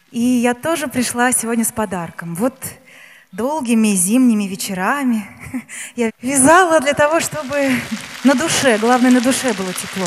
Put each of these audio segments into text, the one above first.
И я тоже пришла сегодня с подарком. Вот долгими зимними вечерами я вязала для того, чтобы на душе, главное, на душе было тепло.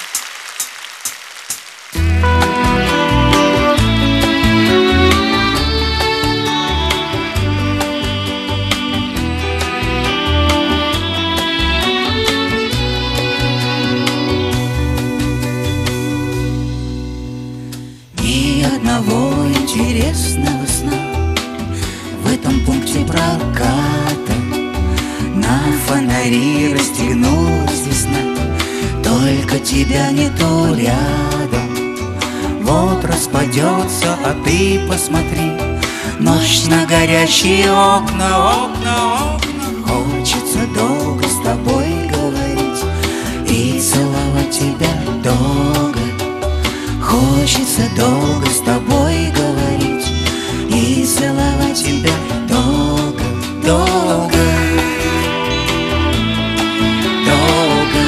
Ни одного интересного сна в этом пункте проката. На фонари расстегнулась весна, только тебя нету рядом. Вот распадется, а ты посмотри, ночь на горящие окна, окна, окна. Хочется долго с тобой говорить и целовать тебя долго. Хочется долго с тобой говорить и целовать тебя долго, долго, долго.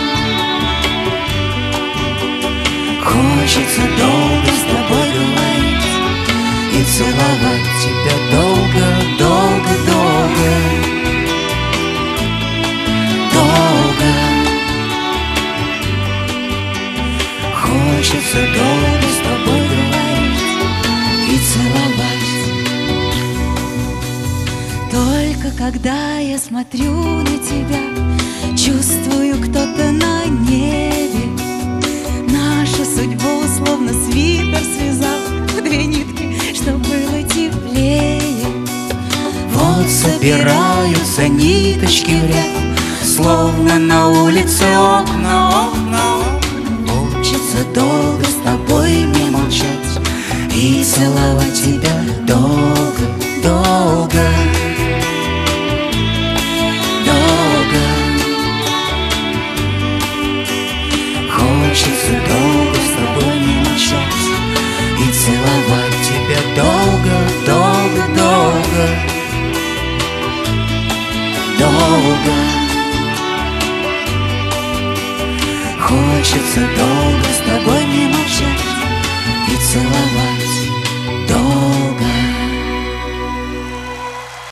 Хочется долго с тобой говорить и целовать тебя долго, долго, долго, долго. Хочется долго с тобой говорить и целовать. Только когда я смотрю на тебя, чувствую, кто-то на небе нашу судьбу словно свитер связал в две нитки, чтоб было теплее. Вот собираются ниточки в ряд, словно на улице окна, окна, окна. Хочется долго с тобой не молчать и целовать тебя долго, долго, долго. Хочется долго с тобой не молчать и целовать тебя долго, долго, долго, долго. Хочется долго с тобой не молчать и целовать долго.